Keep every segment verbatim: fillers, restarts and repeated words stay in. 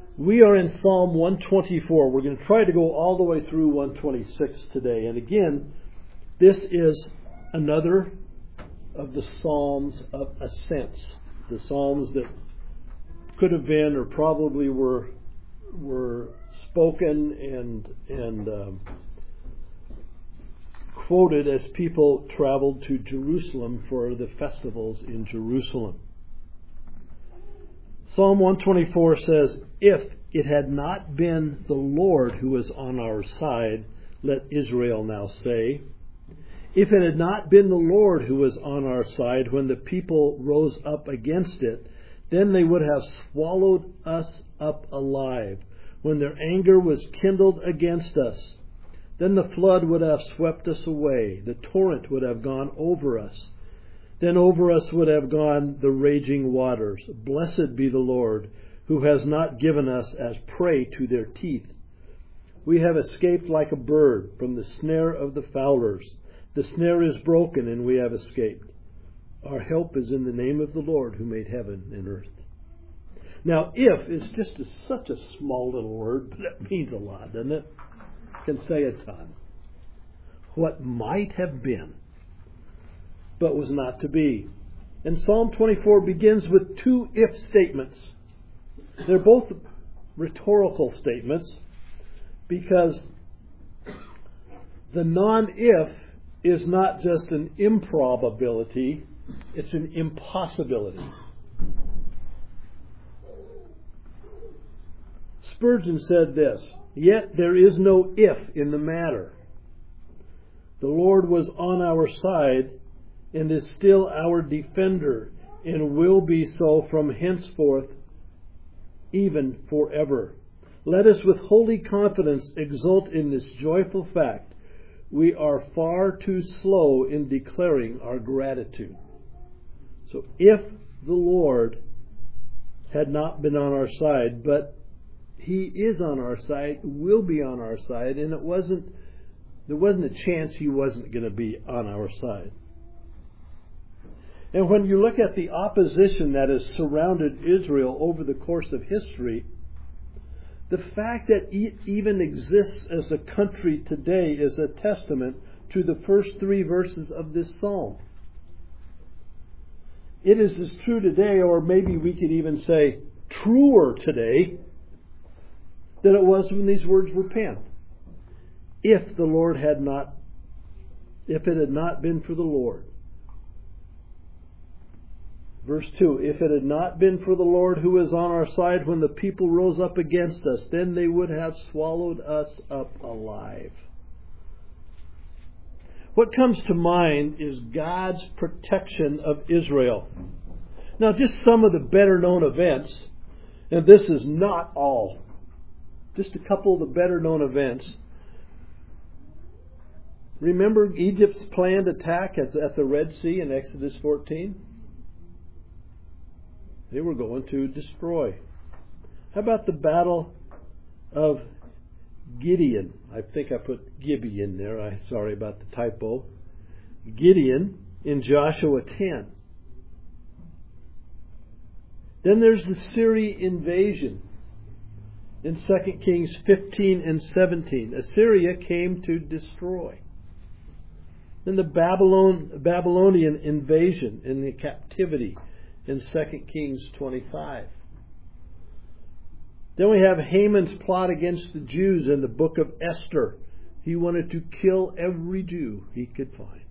We are in Psalm one twenty-four. We're going to try to go all the way through one twenty-six today. And again, this is another of the Psalms of ascents. The Psalms that could have been or probably were were spoken and and um, quoted as people traveled to Jerusalem for the festivals in Jerusalem. Psalm one twenty-four says, "If it had not been the Lord who was on our side," let Israel now say, "if it had not been the Lord who was on our side when the people rose up against it, then they would have swallowed us up alive when their anger was kindled against us. Then the flood would have swept us away. The torrent would have gone over us. Then over us would have gone the raging waters. Blessed be the Lord, who has not given us as prey to their teeth. We have escaped like a bird from the snare of the fowlers. The snare is broken, and we have escaped. Our help is in the name of the Lord who made heaven and earth." Now, if is just a, such a small little word, but it means a lot, doesn't it? It can say a ton. What might have been, but was not to be. And Psalm twenty-four begins with two if statements. They're both rhetorical statements because the non-if is not just an improbability, it's an impossibility. Spurgeon said this, "Yet there is no if in the matter. The Lord was on our side and is still our defender and will be so from henceforth, even forever. Let us with holy confidence exult in this joyful fact. We are far too slow in declaring our gratitude." So if the Lord had not been on our side, but He is on our side, will be on our side, and it wasn't there wasn't a chance He wasn't going to be on our side. And when you look at the opposition that has surrounded Israel over the course of history, the fact that it even exists as a country today is a testament to the first three verses of this psalm. It is as true today, or maybe we could even say truer today, than it was when these words were penned. If the Lord had not, if it had not been for the Lord. Verse two, "If it had not been for the Lord who is on our side when the people rose up against us, then they would have swallowed us up alive." What comes to mind is God's protection of Israel. Now, just some of the better known events, and this is not all, just a couple of the better known events. Remember Egypt's planned attack at the Red Sea in Exodus fourteen? They were going to destroy. How about the battle of Gideon? I think I put Gibeon there. I'm sorry about the typo. Gideon in Joshua ten. Then there's the Syrian invasion in Second Kings fifteen and seventeen. Assyria came to destroy. Then the Babylon, Babylonian invasion in the captivity in Second Kings twenty-five. Then we have Haman's plot against the Jews in the book of Esther. He wanted to kill every Jew he could find.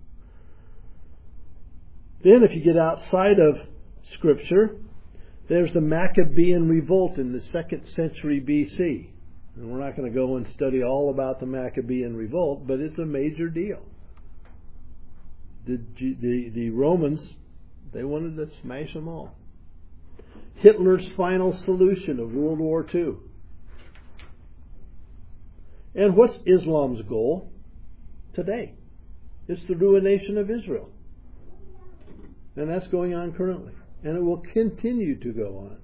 Then if you get outside of Scripture, there's the Maccabean revolt in the second century B C. And we're not going to go and study all about the Maccabean revolt, but it's a major deal. The, the, the Romans, they wanted to smash them all. Hitler's final solution of World War Two. And what's Islam's goal today? It's the ruination of Israel. And that's going on currently. And it will continue to go on.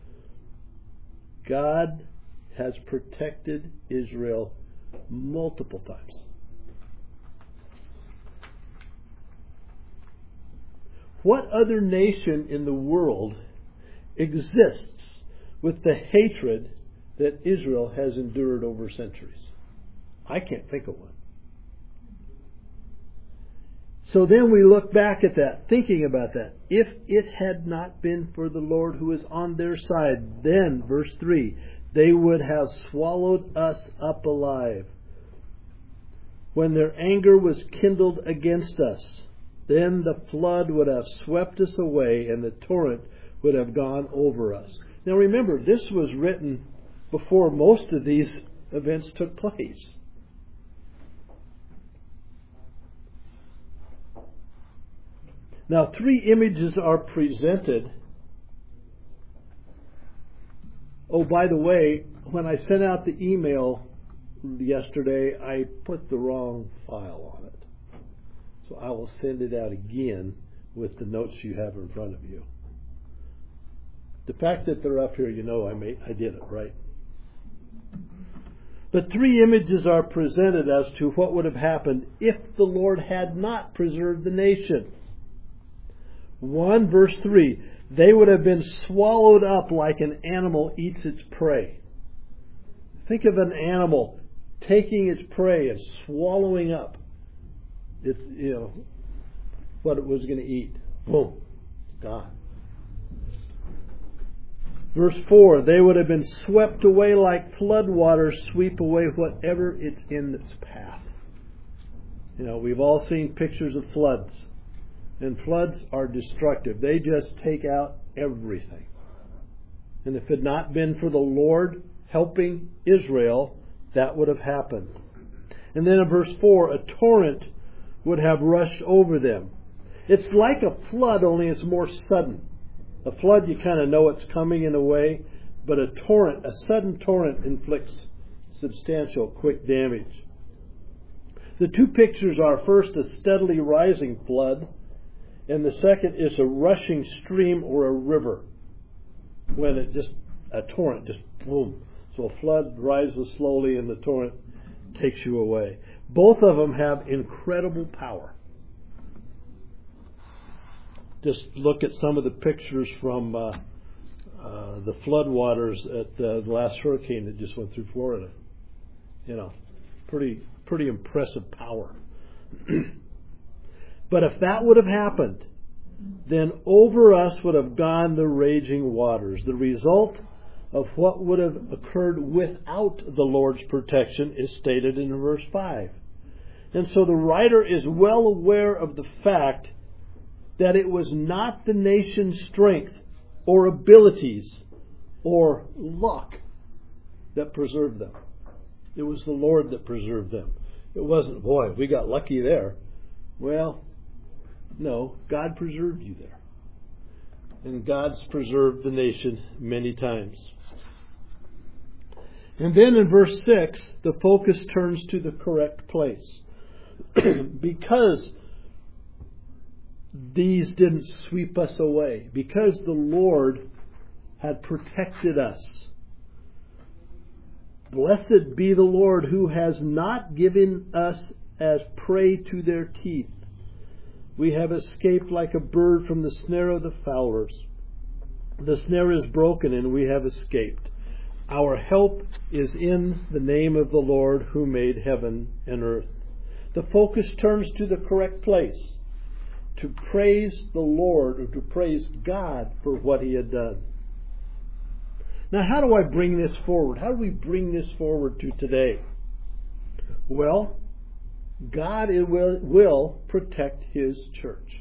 God has protected Israel multiple times. What other nation in the world exists with the hatred that Israel has endured over centuries. I can't think of one. So then we look back at that, thinking about that. If it had not been for the Lord who is on their side, then, verse three, they would have swallowed us up alive. When their anger was kindled against us, then the flood would have swept us away and the torrent would have gone over us. Now remember, this was written before most of these events took place. Now, three images are presented. Oh, by the way, when I sent out the email yesterday, I put the wrong file on it. So I will send it out again with the notes you have in front of you. The fact that they're up here, you know I made, I did it, right? But three images are presented as to what would have happened if the Lord had not preserved the nation. one, verse three, they would have been swallowed up like an animal eats its prey. Think of an animal taking its prey and swallowing up its, you know, what it was going to eat. Boom, gone. Verse four, they would have been swept away like floodwaters sweep away whatever it's in its path. You know, we've all seen pictures of floods. And floods are destructive. They just take out everything. And if it had not been for the Lord helping Israel, that would have happened. And then in verse four, a torrent would have rushed over them. It's like a flood, only it's more sudden. A flood, you kind of know it's coming in a way, but a torrent, a sudden torrent inflicts substantial, quick damage. The two pictures are, first, a steadily rising flood, and the second is a rushing stream or a river. When it just, a torrent just boom. So a flood rises slowly and the torrent takes you away. Both of them have incredible power. Just look at some of the pictures from uh, uh, the floodwaters at uh, the last hurricane that just went through Florida. You know, pretty pretty impressive power. But if that would have happened, then over us would have gone the raging waters. The result of what would have occurred without the Lord's protection is stated in verse five. And so the writer is well aware of the fact that it was not the nation's strength or abilities or luck that preserved them. It was the Lord that preserved them. It wasn't, boy, we got lucky there. Well, no, God preserved you there. And God's preserved the nation many times. And then in verse six, the focus turns to the correct place. Because these didn't sweep us away, because the Lord had protected us. Blessed be the Lord who has not given us as prey to their teeth. We have escaped like a bird from the snare of the fowlers. The snare is broken and we have escaped. Our help is in the name of the Lord who made heaven and earth. The focus turns to the correct place, to praise the Lord or to praise God for what He had done. Now, how do I bring this forward? How do we bring this forward to today? Well, God will, will protect His church.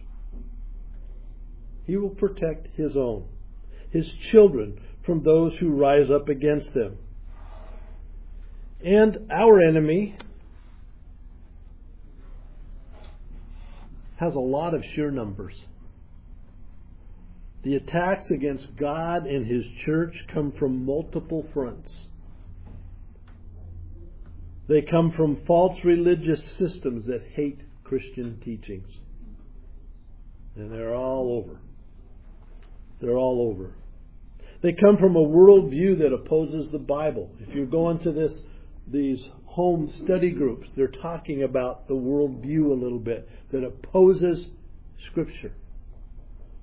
He will protect His own, His children, from those who rise up against them. And our enemy has a lot of sheer numbers. The attacks against God and His church come from multiple fronts. They come from false religious systems that hate Christian teachings. And they're all over. They're all over. They come from a worldview that opposes the Bible. If you go into this, these home study groups, they're talking about the worldview a little bit that opposes Scripture.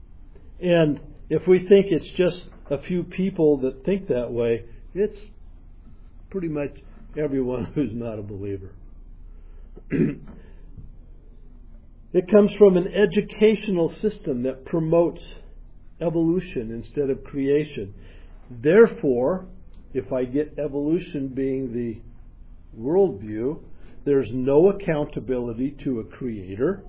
And if we think it's just a few people that think that way, it's pretty much everyone who's not a believer. It comes from an educational system that promotes evolution instead of creation. Therefore, if I get evolution being the worldview, there's no accountability to a creator.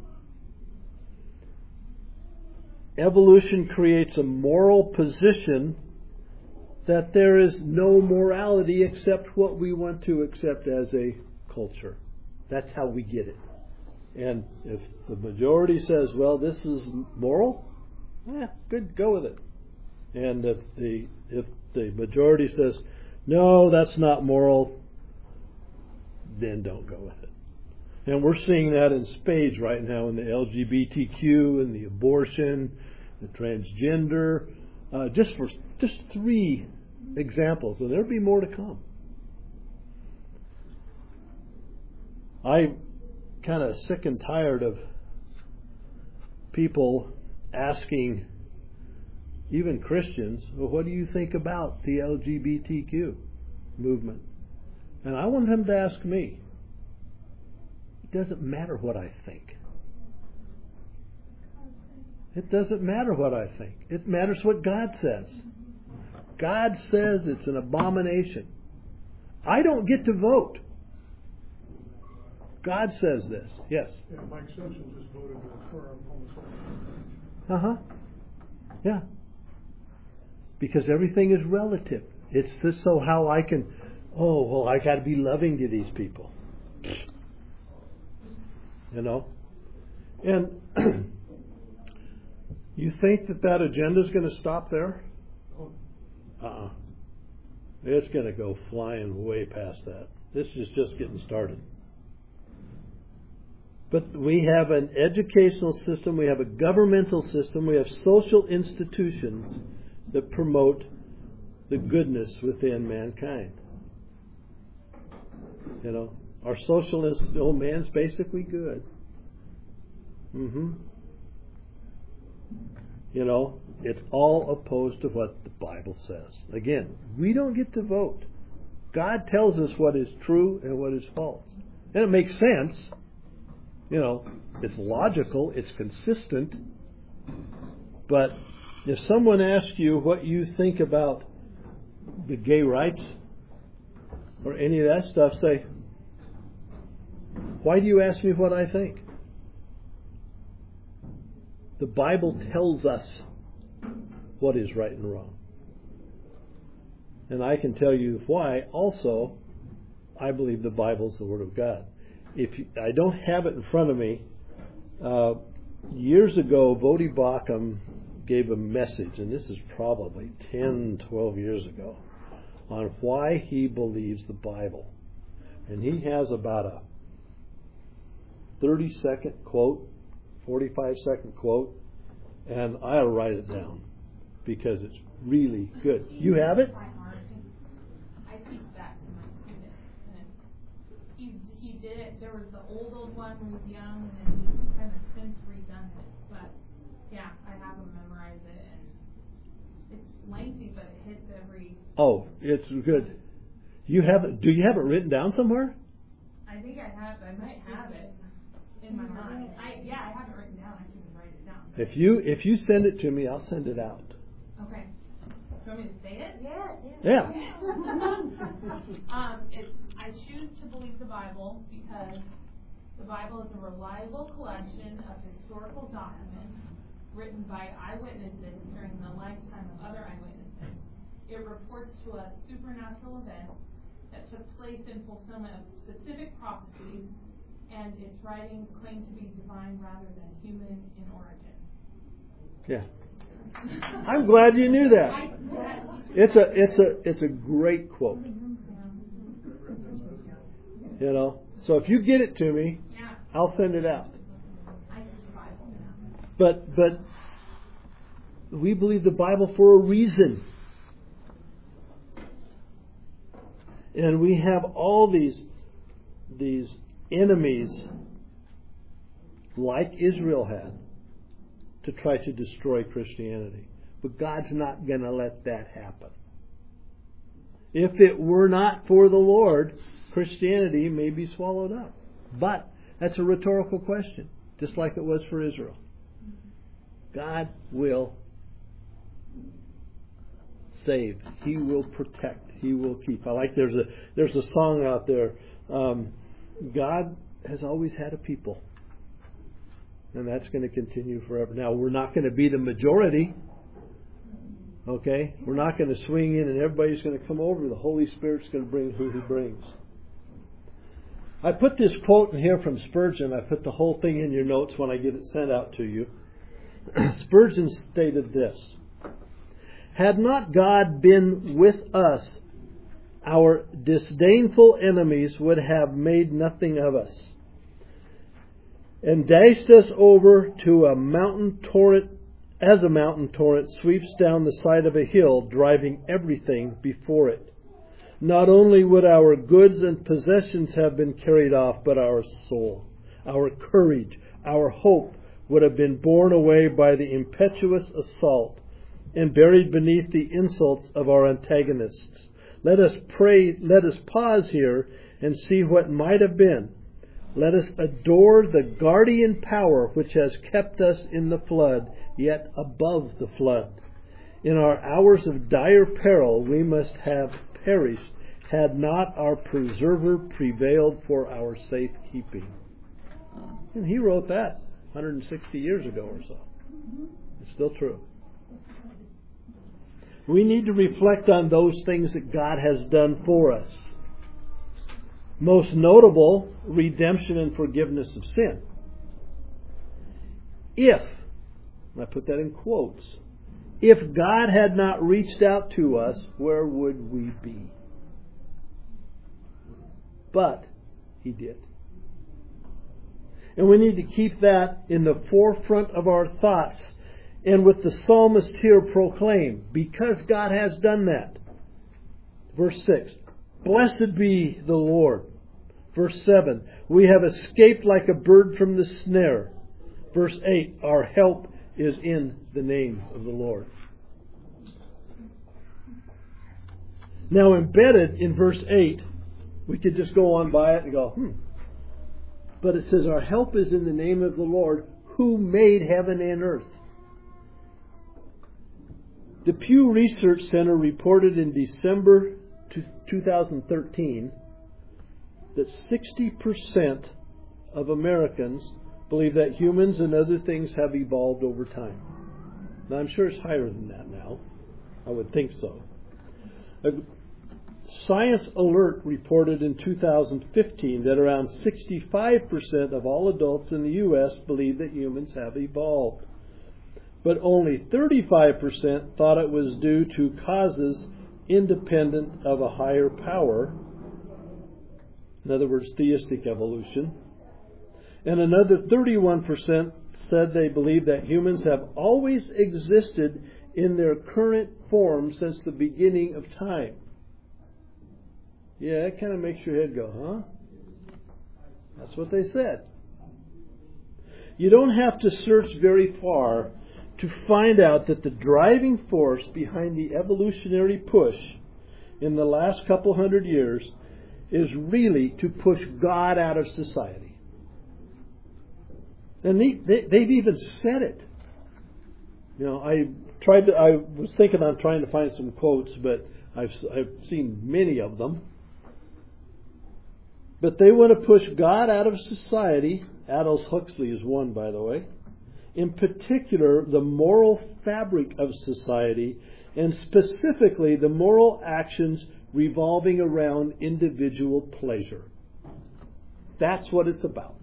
Evolution creates a moral position that there is no morality except what we want to accept as a culture. That's how we get it. And if the majority says, well, this is moral, eh, good, go with it. And if the if the majority says, no, that's not moral, then don't go with it. And we're seeing that in spades right now in the L G B T Q and the abortion, the transgender, uh, just for just three examples, and there'll be more to come. I'm kind of sick and tired of people asking even Christians, well, what do you think about the L G B T Q movement? And I want them to ask me. It doesn't matter what I think. It doesn't matter what I think. It matters what God says. God says it's an abomination. I don't get to vote. God says this. Yes? Yeah, Mike Simpson just voted to affirm homosexuality. Uh-huh. Yeah. Because everything is relative. It's just so how I can, oh, well, I got to be loving to these people. You know? And you think that that agenda is going to stop there? Uh-uh. It's going to go flying way past that. This is just getting started. But we have an educational system, we have a governmental system, we have social institutions that promote the goodness within mankind. You know, our social institution, oh, man's basically good. Mm-hmm. You know, it's all opposed to what the Bible says. Again, we don't get to vote. God tells us what is true and what is false. And it makes sense. You know, it's logical, it's consistent. But if someone asks you what you think about the gay rights or any of that stuff, say, why do you ask me what I think? The Bible tells us what is right and wrong. And I can tell you why also I believe the Bible is the Word of God. If you, I don't have it in front of me, uh, years ago, Voddie Baucham gave a message, and this is probably ten, twelve years ago, on why he believes the Bible. And he has about a thirty-second quote, forty-five second quote, and I'll write it down because it's really good. You have it? I teach that to my students. And he, he did it. There was the old, old one when he was young, and then he's kind of since redone it. But, yeah, I have him memorize it. And it's lengthy, but it hits every... Oh, it's good. You have it? Do you have it written down somewhere? I think I have. I might have it in my mind. I, yeah, I have it written down. I can write it down. If you if you send it to me, I'll send it out. Okay. Do you want me to say it? Yeah. Yeah. um, it's, I choose to believe the Bible because the Bible is a reliable collection of historical documents written by eyewitnesses during the lifetime of other eyewitnesses. It reports to us supernatural events that took place in fulfillment of specific prophecies, and its writings claim to be divine rather than human in origin. Yeah. I'm glad you knew that. It's a it's a it's a great quote. You know. So if you get it to me, I'll send it out. But but we believe the Bible for a reason. And we have all these these enemies like Israel had to try to destroy Christianity. But God's not going to let that happen. If it were not for the Lord, Christianity may be swallowed up. But that's a rhetorical question, just like it was for Israel. God will save. He will protect. He will keep. I like there's a there's a song out there. Um, God has always had a people. And that's going to continue forever. Now, we're not going to be the majority. Okay? We're not going to swing in and everybody's going to come over. The Holy Spirit's going to bring who He brings. I put this quote in here from Spurgeon. I put the whole thing in your notes when I get it sent out to you. Spurgeon stated this: had not God been with us, our disdainful enemies would have made nothing of us, and dashed us over to a mountain torrent, as a mountain torrent sweeps down the side of a hill, driving everything before it. Not only would our goods and possessions have been carried off, but our soul, our courage, our hope would have been borne away by the impetuous assault and buried beneath the insults of our antagonists. Let us pray, let us pause here and see what might have been. Let us adore the guardian power which has kept us in the flood, yet above the flood. In our hours of dire peril we must have perished, had not our preserver prevailed for our safekeeping. And he wrote that one hundred sixty years ago or so. It's still true. We need to reflect on those things that God has done for us. Most notable, redemption and forgiveness of sin. If, and I put that in quotes, if God had not reached out to us, where would we be? But He did. And we need to keep that in the forefront of our thoughts. And with the psalmist here proclaim, because God has done that. Verse six, blessed be the Lord. Verse seven, we have escaped like a bird from the snare. Verse eight, our help is in the name of the Lord. Now embedded in verse eight, we could just go on by it and go, hmm. But it says our help is in the name of the Lord who made heaven and earth. The Pew Research Center reported in December two thousand thirteen that sixty percent of Americans believe that humans and other things have evolved over time. Now, I'm sure it's higher than that now. I would think so. Science Alert reported in two thousand fifteen that around sixty-five percent of all adults in the U S believe that humans have evolved. But only thirty-five percent thought it was due to causes independent of a higher power. In other words, theistic evolution. And another thirty-one percent said they believe that humans have always existed in their current form since the beginning of time. Yeah, it kind of makes your head go, huh? That's what they said. You don't have to search very far to find out that the driving force behind the evolutionary push in the last couple hundred years is really to push God out of society. And they, they, they've even said it. You know, I tried to, I was thinking on trying to find some quotes, but I've, I've seen many of them. But they want to push God out of society. Aldous Huxley is one, by the way. In particular, the moral fabric of society, and specifically the moral actions revolving around individual pleasure. That's what it's about.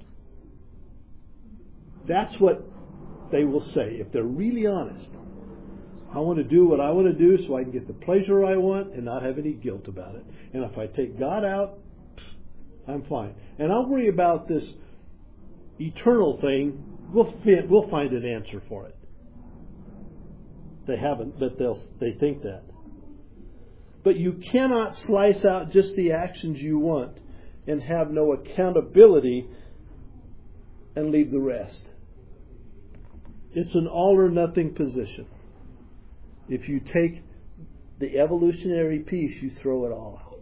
That's what they will say if they're really honest. I want to do what I want to do so I can get the pleasure I want and not have any guilt about it. And if I take God out, I'm fine. And I'll worry about this eternal thing. We'll we'll find an answer for it. They haven't, but they'll they think that. But you cannot slice out just the actions you want and have no accountability and leave the rest. It's an all or nothing position. If you take the evolutionary piece, you throw it all out.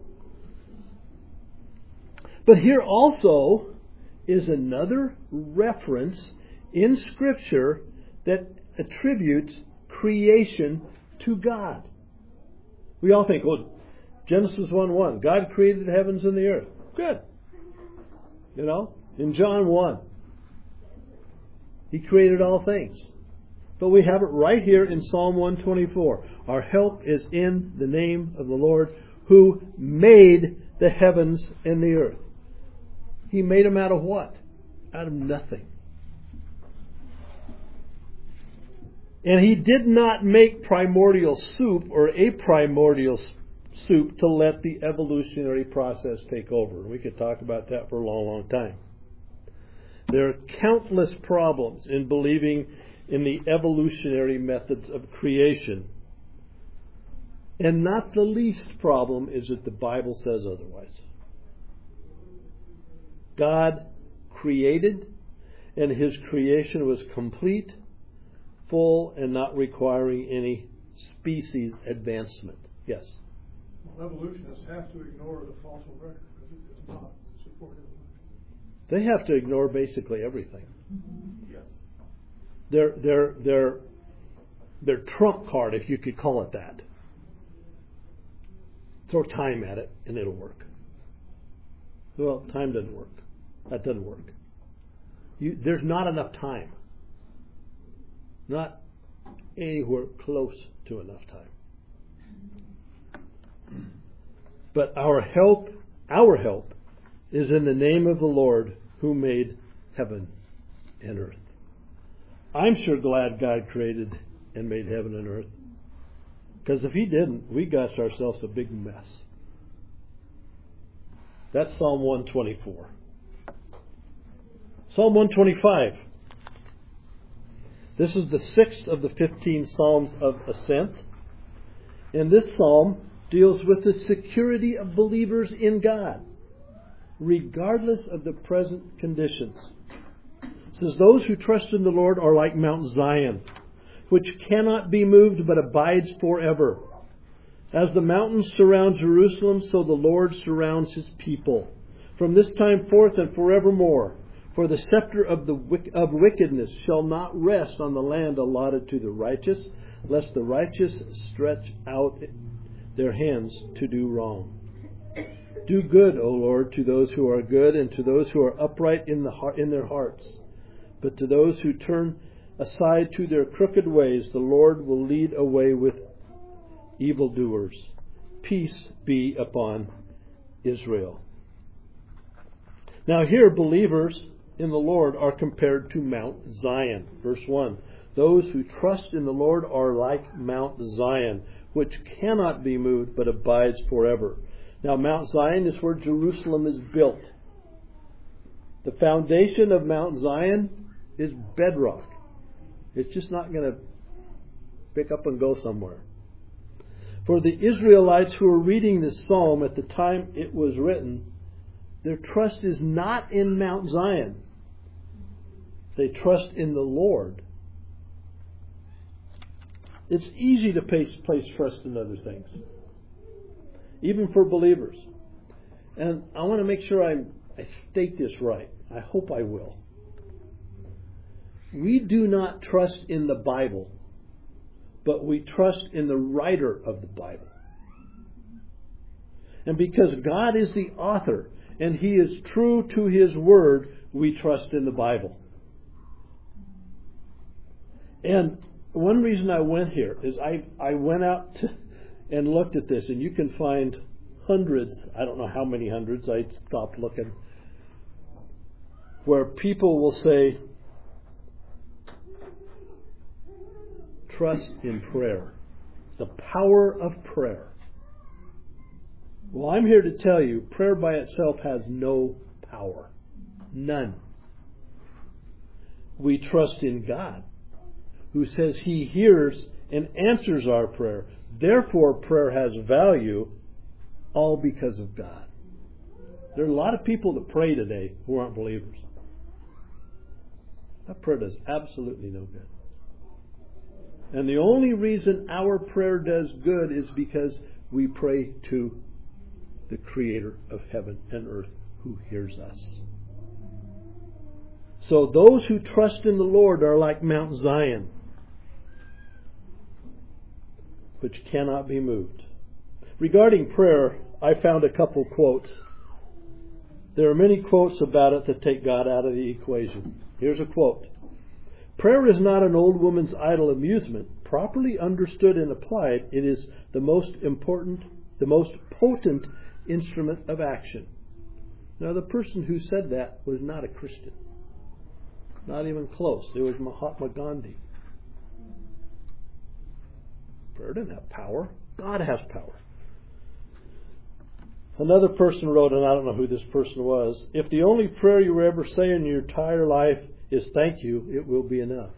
But here also is another reference in Scripture that attributes creation to God. We all think, well, Genesis one one, God created the heavens and the earth. Good. You know, in John one, He created all things. But we have it right here in Psalm one twenty-four. Our help is in the name of the Lord who made the heavens and the earth. He made them out of what? Out of nothing. And He did not make primordial soup or a primordial soup to let the evolutionary process take over. We could talk about that for a long, long time. There are countless problems in believing in the evolutionary methods of creation. And not the least problem is that the Bible says otherwise. God created, and His creation was complete, full, and not requiring any species advancement. Yes? Well, evolutionists have to ignore the fossil record because it does not support evolution. They have to ignore basically everything. Yes. Their, their, their, their trump card, if you could call it that. Throw time at it and it'll work. Well, time doesn't work. That doesn't work. You, there's not enough time. Not anywhere close to enough time. But our help, our help, is in the name of the Lord who made heaven and earth. I'm sure glad God created and made heaven and earth. Because if He didn't, we got ourselves a big mess. That's Psalm one twenty-four. Psalm one twenty-five. This is the sixth of the fifteen Psalms of Ascent. And this psalm deals with the security of believers in God, regardless of the present conditions. It says, those who trust in the Lord are like Mount Zion, which cannot be moved but abides forever. As the mountains surround Jerusalem, so the Lord surrounds His people, from this time forth and forevermore. For the scepter of the of wickedness shall not rest on the land allotted to the righteous, lest the righteous stretch out their hands to do wrong. Do good, O Lord, to those who are good, and to those who are upright in the heart, in their hearts. But to those who turn aside to their crooked ways, the Lord will lead away with evildoers. Peace be upon Israel. Now here, believers in the Lord are compared to Mount Zion. Verse one. Those who trust in the Lord are like Mount Zion, which cannot be moved but abides forever. Now Mount Zion is where Jerusalem is built. The foundation of Mount Zion is bedrock. It's just not going to pick up and go somewhere. For the Israelites who were reading this psalm at the time it was written, their trust is not in Mount Zion. They trust in the Lord. It's easy to place, place trust in other things, even for believers. And I want to make sure I, I state this right. I hope I will. We do not trust in the Bible, but we trust in the writer of the Bible. And because God is the author and He is true to His word, we trust in the Bible. And one reason I went here is I I went out to, and looked at this, and you can find hundreds, I don't know how many hundreds, I stopped looking, where people will say, trust in prayer. The power of prayer. Well, I'm here to tell you, prayer by itself has no power. None. We trust in God, who says He hears and answers our prayer. Therefore, prayer has value, all because of God. There are a lot of people that pray today who aren't believers. That prayer does absolutely no good. And the only reason our prayer does good is because we pray to the Creator of heaven and earth who hears us. So those who trust in the Lord are like Mount Zion, which cannot be moved. Regarding prayer, I found a couple quotes. There are many quotes about it that take God out of the equation. Here's a quote. Prayer is not an old woman's idle amusement. Properly understood and applied, it is the most important, the most potent instrument of action. Now, the person who said that was not a Christian. Not even close. It was Mahatma Gandhi. Prayer doesn't have power. God has power. Another person wrote, and I don't know who this person was, if the only prayer you ever say in your entire life is thank you, it will be enough.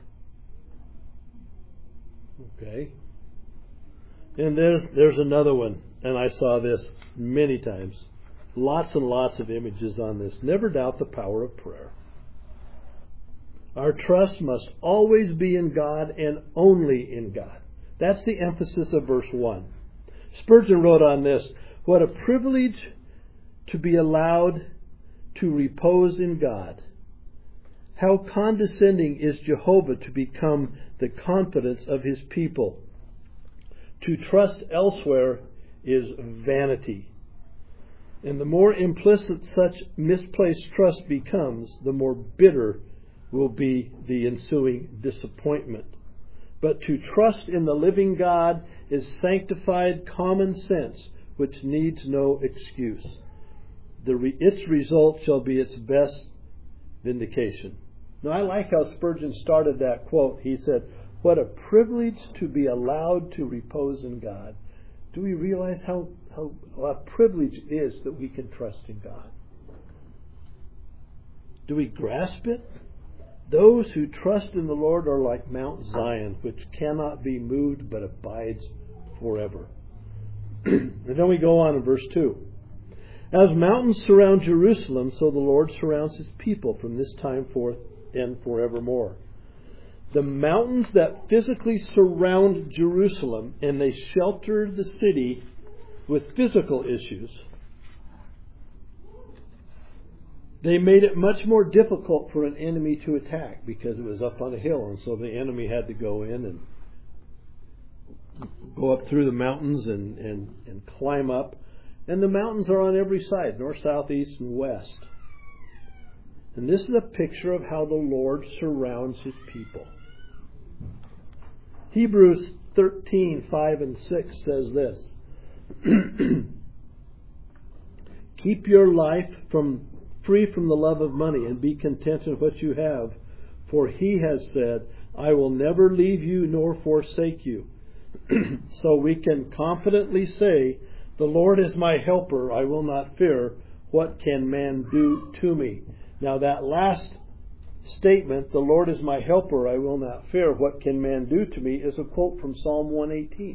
Okay. And there's there's another one, and I saw this many times. Lots and lots of images on this. Never doubt the power of prayer. Our trust must always be in God and only in God. That's the emphasis of verse one. Spurgeon wrote on this, what a privilege to be allowed to repose in God. How condescending is Jehovah to become the confidence of His people. To trust elsewhere is vanity. And the more implicit such misplaced trust becomes, the more bitter will be the ensuing disappointment. But to trust in the living God is sanctified common sense, which needs no excuse. The re- its result shall be its best vindication. Now, I like how Spurgeon started that quote. He said, what a privilege to be allowed to repose in God. Do we realize how, how a privilege it is that we can trust in God? Do we grasp it? Those who trust in the Lord are like Mount Zion, which cannot be moved but abides forever. And then we go on in verse two. As mountains surround Jerusalem, so the Lord surrounds His people from this time forth and forevermore. The mountains that physically surround Jerusalem, and they shelter the city with physical issues, they made it much more difficult for an enemy to attack because it was up on a hill, and so the enemy had to go in and go up through the mountains and, and, and climb up. And the mountains are on every side, north, south, east, and west. And this is a picture of how the Lord surrounds His people. Hebrews thirteen, five and six says this. Keep your life from free from the love of money and be content in what you have. For He has said, I will never leave you nor forsake you. So we can confidently say, the Lord is my helper, I will not fear. What can man do to me? Now that last statement, the Lord is my helper, I will not fear. What can man do to me? Is a quote from Psalm one eighteen.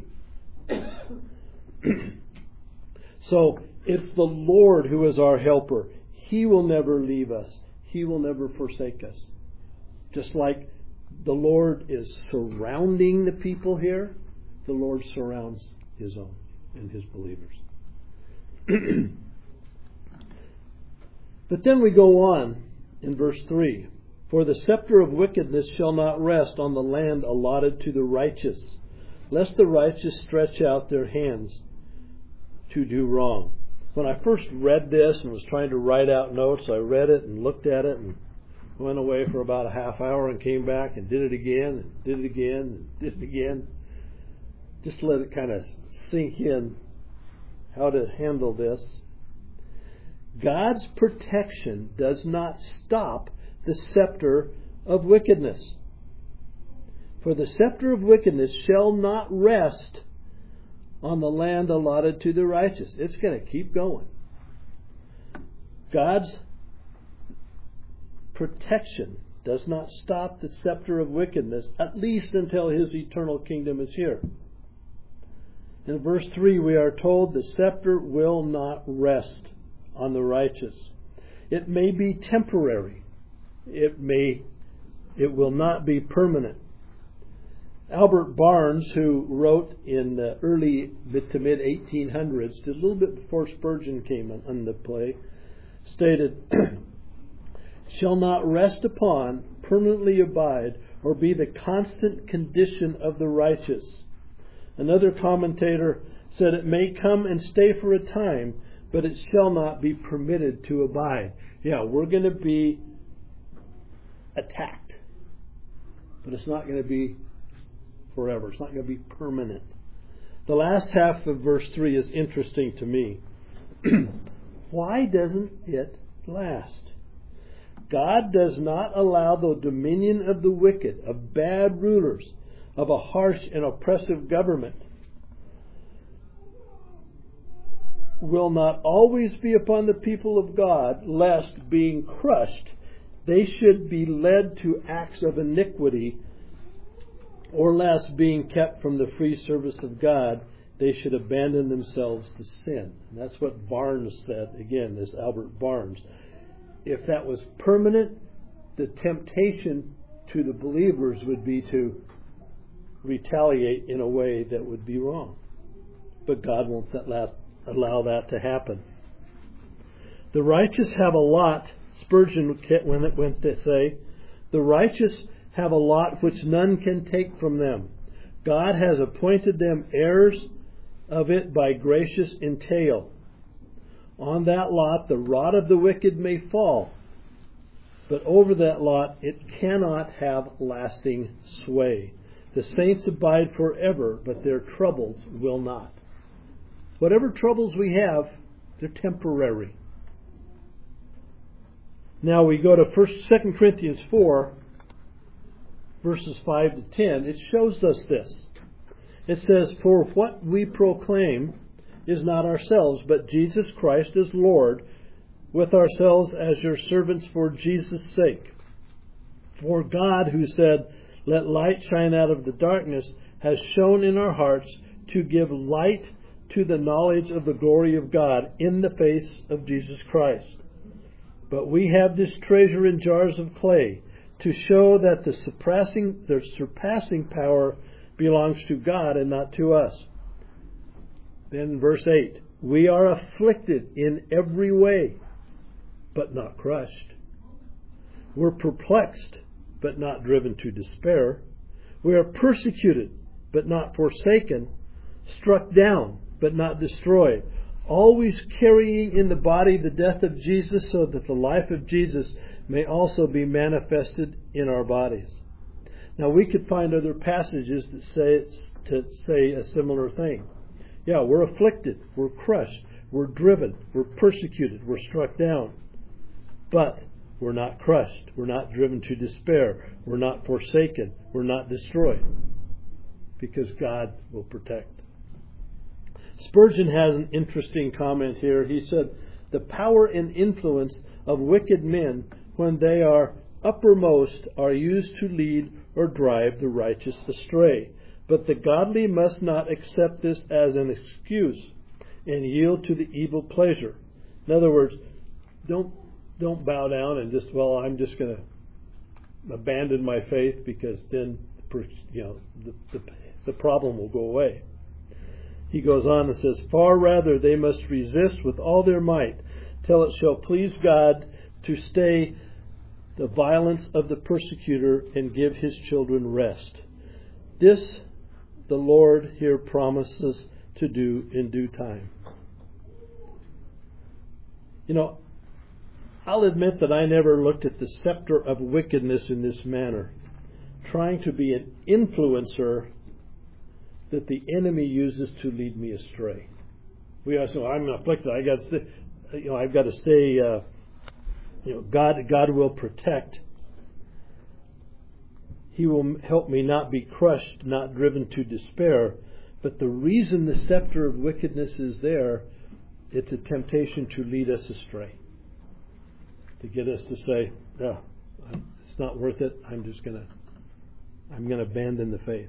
So it's the Lord who is our helper. He will never leave us. He will never forsake us. Just like the Lord is surrounding the people here, the Lord surrounds His own and His believers. But then we go on in verse three. For the scepter of wickedness shall not rest on the land allotted to the righteous, lest the righteous stretch out their hands to do wrong. When I first read this and was trying to write out notes, I read it and looked at it and went away for about a half hour and came back and did it again and did it again and did it again. Just let it kind of sink in how to handle this. God's protection does not stop the scepter of wickedness. For the scepter of wickedness shall not rest on the land allotted to the righteous. It's going to keep going. God's protection does not stop the scepter of wickedness, at least until His eternal kingdom is here. In verse three, we are told the scepter will not rest on the righteous. It may be temporary. It may, it will not be permanent. Albert Barnes, who wrote in the early to mid eighteen hundreds, a little bit before Spurgeon came on the play, stated, shall not rest upon, permanently abide, or be the constant condition of the righteous. Another commentator said it may come and stay for a time, but it shall not be permitted to abide. Yeah, we're going to be attacked, but it's not going to be forever. It's not going to be permanent. The last half of verse three is interesting to me. Why doesn't it last? God does not allow the dominion of the wicked, of bad rulers, of a harsh and oppressive government, will not always be upon the people of God, lest, being crushed, they should be led to acts of iniquity, or lest, being kept from the free service of God, they should abandon themselves to sin. And that's what Barnes said. Again, this Albert Barnes. If that was permanent, the temptation to the believers would be to retaliate in a way that would be wrong. But God won't allow that to happen. The righteous have a lot, Spurgeon went to say, the righteous have a lot which none can take from them. God has appointed them heirs of it by gracious entail. On that lot the rod of the wicked may fall, but over that lot it cannot have lasting sway. The saints abide forever, but their troubles will not. Whatever troubles we have, they're temporary. Now we go to First, Second Corinthians four, verses five to ten. It shows us this. It says, for what we proclaim is not ourselves, but Jesus Christ as Lord, with ourselves as your servants for Jesus' sake. For God, who said, let light shine out of the darkness, has shone in our hearts to give light to the knowledge of the glory of God in the face of Jesus Christ. But we have this treasure in jars of clay, to show that the surpassing, the surpassing power belongs to God and not to us. Then verse eight, we are afflicted in every way, but not crushed. We're perplexed, but not driven to despair. We are persecuted, but not forsaken, struck down, but not destroyed, always carrying in the body the death of Jesus, so that the life of Jesus may also be manifested in our bodies. Now we could find other passages that say to say a similar thing. Yeah, we're afflicted, we're crushed, we're driven, we're persecuted, we're struck down. But we're not crushed, we're not driven to despair, we're not forsaken, we're not destroyed. Because God will protect. Spurgeon has an interesting comment here. He said, the power and influence of wicked men when they are uppermost are used to lead or drive the righteous astray. But the godly must not accept this as an excuse and yield to the evil pleasure. In other words, don't don't bow down and just, well, I'm just going to abandon my faith because then, you know, the, the, the problem will go away. He goes on and says, far rather they must resist with all their might till it shall please God to stay the violence of the persecutor and give his children rest. This the Lord here promises to do in due time. You know, I'll admit that I never looked at the scepter of wickedness in this manner, trying to be an influencer that the enemy uses to lead me astray. We are so I'm afflicted. I got to stay, you know, I've got to stay. Uh, you know, God, God will protect. He will help me not be crushed, not driven to despair. But the reason the scepter of wickedness is there, it's a temptation to lead us astray, to get us to say, "No, it's not worth it. I'm just gonna, I'm gonna abandon the faith."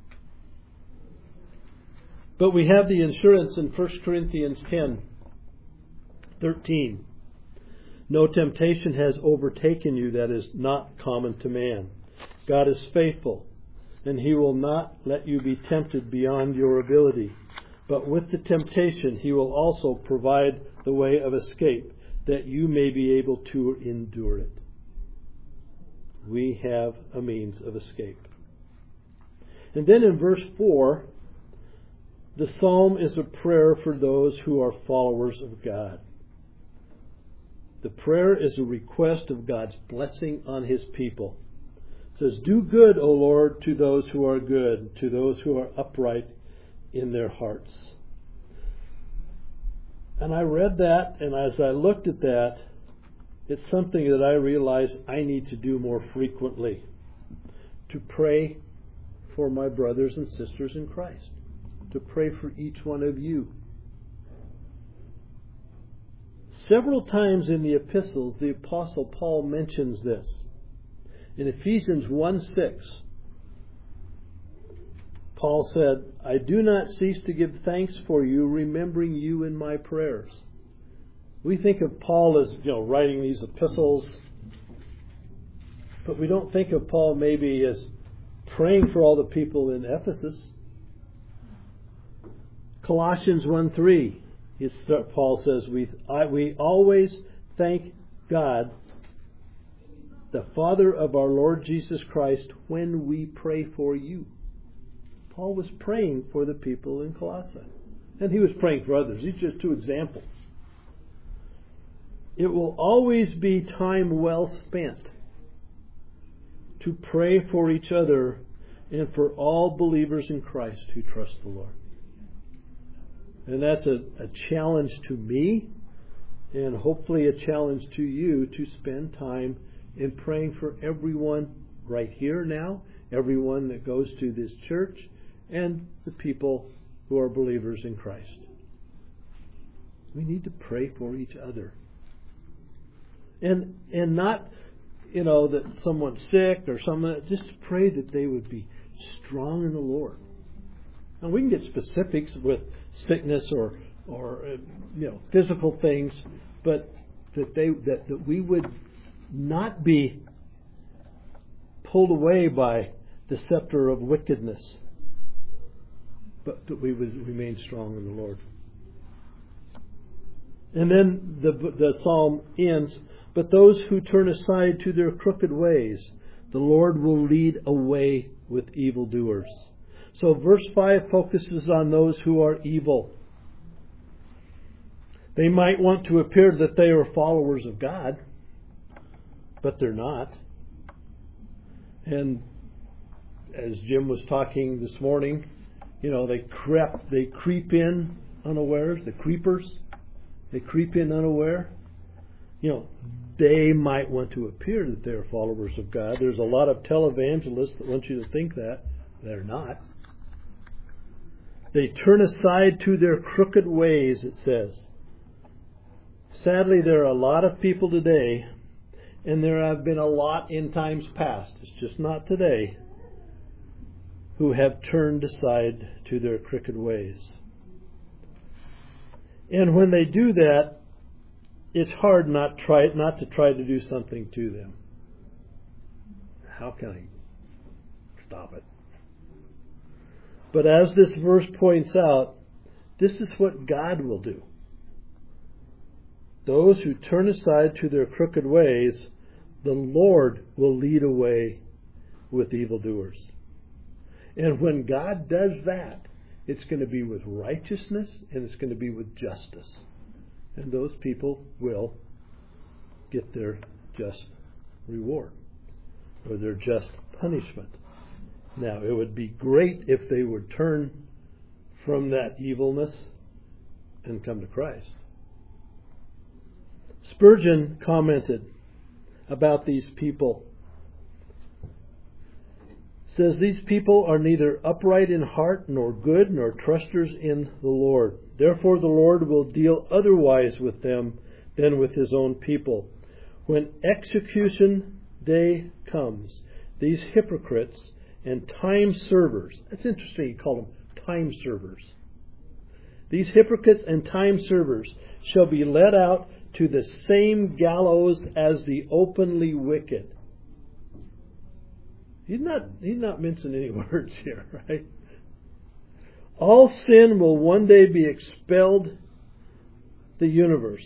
But we have the assurance in First Corinthians ten thirteen. No temptation has overtaken you that is not common to man. God is faithful, and He will not let you be tempted beyond your ability. But with the temptation, He will also provide the way of escape, that you may be able to endure it. We have a means of escape. And then in verse four, the psalm is a prayer for those who are followers of God. The prayer is a request of God's blessing on His people. It says, "Do good, O Lord, to those who are good, to those who are upright in their hearts." And I read that, and as I looked at that, it's something that I realized I need to do more frequently. To pray for my brothers and sisters in Christ. To pray for each one of you. Several times in the epistles, the Apostle Paul mentions this. In Ephesians one six, Paul said, "I do not cease to give thanks for you, remembering you in my prayers." We think of Paul as, you know, writing these epistles, but we don't think of Paul maybe as praying for all the people in Ephesus. Colossians one three, Paul says, we, I, we always thank God, the Father of our Lord Jesus Christ, when we pray for you. Paul was praying for the people in Colossae. And he was praying for others. These are just two examples. It will always be time well spent to pray for each other and for all believers in Christ who trust the Lord. And that's a, a challenge to me, and hopefully a challenge to you, to spend time in praying for everyone right here now, everyone that goes to this church, and the people who are believers in Christ. We need to pray for each other. And and not, you know, that someone's sick or someone, just pray that they would be strong in the Lord. And we can get specifics with sickness or or uh, you know, physical things, but that they that, that we would not be pulled away by the scepter of wickedness, but that we would remain strong in the Lord. And then the the psalm ends, "But those who turn aside to their crooked ways, the Lord will lead away with evildoers." So verse five focuses on those who are evil. They might want to appear that they are followers of God, but they're not. And as Jim was talking this morning, you know, they creep, they creep in unawares, the creepers, they creep in unaware. You know, they might want to appear that they're followers of God. There's a lot of televangelists that want you to think that. They're not. They turn aside to their crooked ways, it says. Sadly, there are a lot of people today, and there have been a lot in times past, it's just not today, who have turned aside to their crooked ways. And when they do that, it's hard not try not to try to do something to them. How can I stop it? But as this verse points out, this is what God will do. Those who turn aside to their crooked ways, the Lord will lead away with evildoers. And when God does that, it's going to be with righteousness and it's going to be with justice. And those people will get their just reward or their just punishment. Now, it would be great if they would turn from that evilness and come to Christ. Spurgeon commented about these people. Says, "These people are neither upright in heart, nor good, nor trusters in the Lord. Therefore the Lord will deal otherwise with them than with His own people. When execution day comes, these hypocrites and time servers," that's interesting, you call them time servers. "These hypocrites and time servers shall be led out to the same gallows as the openly wicked." He's not, he's not mincing any words here, right? All sin will one day be expelled the universe.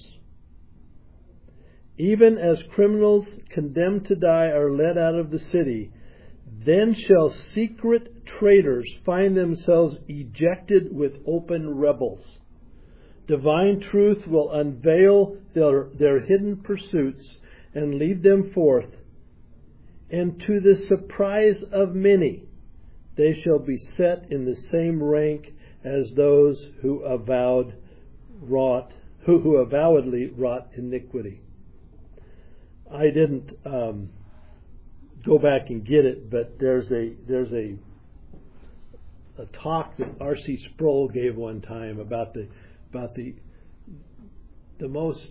Even as criminals condemned to die are led out of the city, then shall secret traitors find themselves ejected with open rebels. Divine truth will unveil their, their hidden pursuits and lead them forth. And to the surprise of many, they shall be set in the same rank as those who avowed wrought, who, who avowedly wrought iniquity. I didn't um, go back and get it, but there's a there's a a talk that R C Sproul gave one time about the about the the most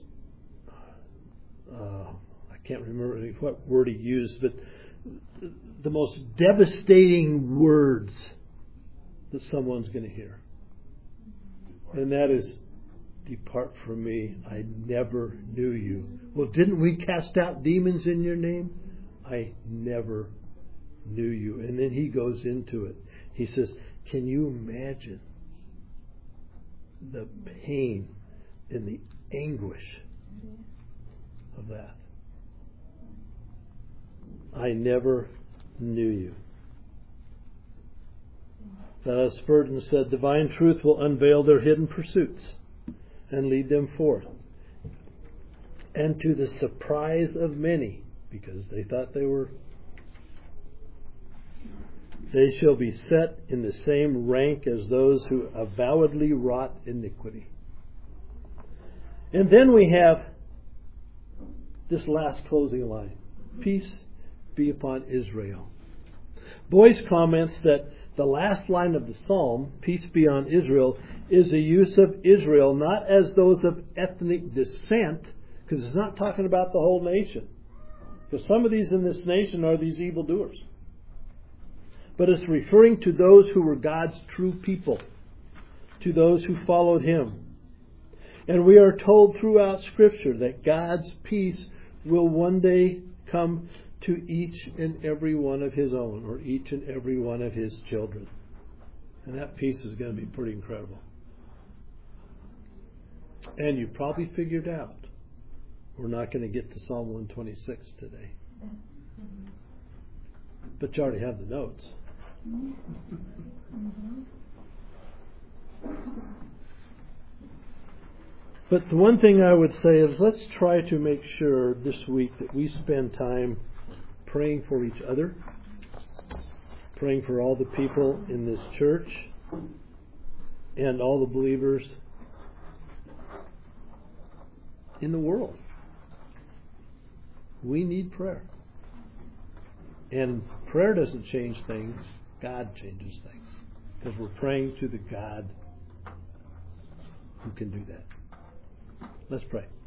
uh, I can't remember what word he used, but the most devastating words that someone's going to hear, and that is, "Depart from me, I never knew you." Well, didn't we cast out demons in your name? I never knew you. And then he goes into it. He says, can you imagine the pain and the anguish of that? I never knew you. As Spurgeon said, divine truth will unveil their hidden pursuits and lead them forth. And to the surprise of many, because they thought they were, they shall be set in the same rank as those who avowedly wrought iniquity. And then we have this last closing line. Peace be upon Israel. Boyce comments that the last line of the psalm, peace be on Israel, is a use of Israel not as those of ethnic descent, because it's not talking about the whole nation. Because some of these in this nation are these evildoers. But it's referring to those who were God's true people, to those who followed Him. And we are told throughout Scripture that God's peace will one day come to each and every one of His own, or each and every one of His children. And that peace is going to be pretty incredible. And you probably figured out we're not going to get to Psalm one twenty-six today. But you already have the notes. But the one thing I would say is, let's try to make sure this week that we spend time praying for each other, praying for all the people in this church and all the believers in the world. We need prayer. And prayer doesn't change things. God changes things. Because we're praying to the God who can do that. Let's pray.